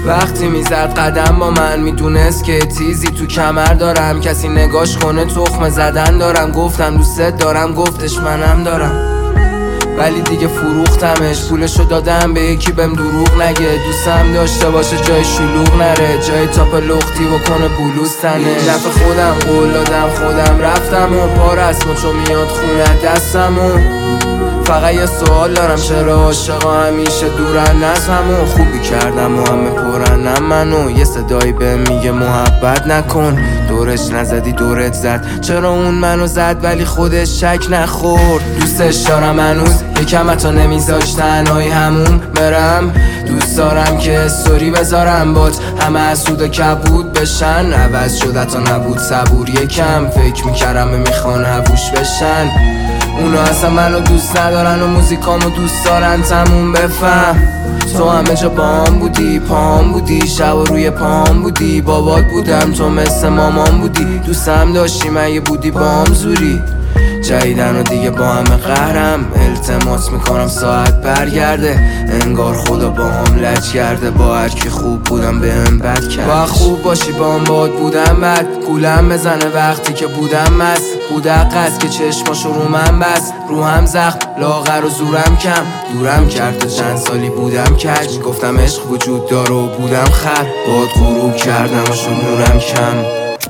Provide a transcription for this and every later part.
وقتی میزد قدم با من میدونست که تیزی تو کمر دارم، کسی نگاش کنه تخمه زدن دارم. گفتم دوست دارم، گفتش منم دارم، ولی دیگه فروختمش. پولشو دادم به یکی بهم دروغ نگه، دوستم داشته باشه جای شلوغ نره، جای تاپ لختی بکنه بلوز تنه. دفع خودم قول دادم خودم رفتم و پا رسمو چو میاد خونه دستمو. فقط یه سوال دارم، چرا عاشقا همیشه دورن از همون؟ خوبی کردم و همه پرنم منو، یه صدایی به میگه محبت نکن. دورش نزدی دورت زد، چرا اون منو زد ولی خودش شک نخورد. دوستش دارم هنوز، یکم حتی نمیذاش تنهایی همون برم. دوست دارم که استوری بذارم بات، همه حسود و کبود بشن. عوض شد حتی نبود صبور یکم، فکر میکردم میخوان هووش بشن. اونا اصلا منو دوست ندارن و موزیکامو دوست دارن، تموم بفهم. تو همه جا باهم بودی، پاهم بودی، شب و روی پاهم بودی. بابات بودم تو مثل مامان بودی، دوستم داشتی مگه بودی باهم زوری. جدیدن و دیگه با همه قهرم، التماس میکنم ساعت برگرده. انگار خدا با هم لج کرده، با هر کی خوب بودم بهم بد کرد. با خوب باشی با هم باد بودم بد، گولم بزنه وقتی که بودم مست. بودق است که چشماشو رو من بست، رو هم زخم لاغر و زورم کم. دورم کرد تا چند سالی بودم کج، گفتم عشق وجود داره و بودم خر. باد غروب کردم و شد نورم کم.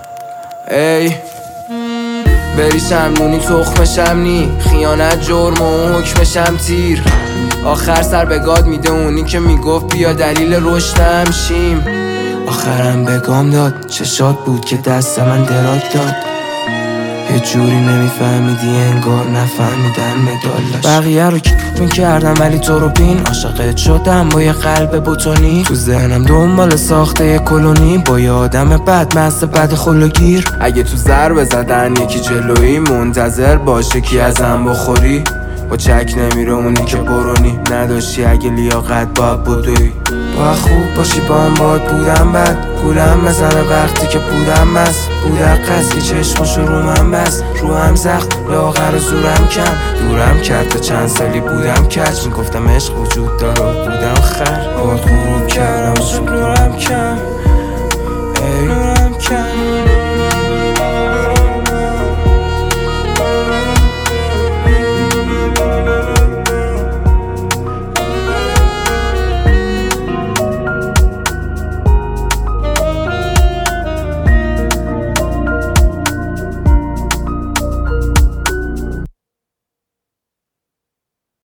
ای بریشم نونی تخمشم نی، خیانت جرم و حکمشم تیر. آخر سر به گاد میده اونی که میگفت بیا دلیل رشدم شیم. آخرم به گام داد، چشات بود که دست من دراک داد. یه جوری نمیفهمیدی انگار نفهمیدن مدال داشت. بقیه رو میکردم ولی تو رو بین عاشقت شدم با یه قلب بتونی. تو ذهنم دنبال ساخته یه کلونی، با یه آدم بد مست بد خلوگیر. اگه تو ضربه زدن یکی جلویی، منتظر باشه کی ازم بخوری. با چک نمیره اونی که برونی، نداشتی اگه لیاقت باید بدوی. با خوب باشی با هم باد بودم بد، گولم بزنه وقتی که بودم مست. بودق است که چشماشو رو من بست، رو هم زخم لاغر و زورم کم. دورم کرد تا چند سالی بودم کج، میگفتم عشق وجود داره و بودم خر. باد غروب کردم و شد نورم کم، ای نورم کم.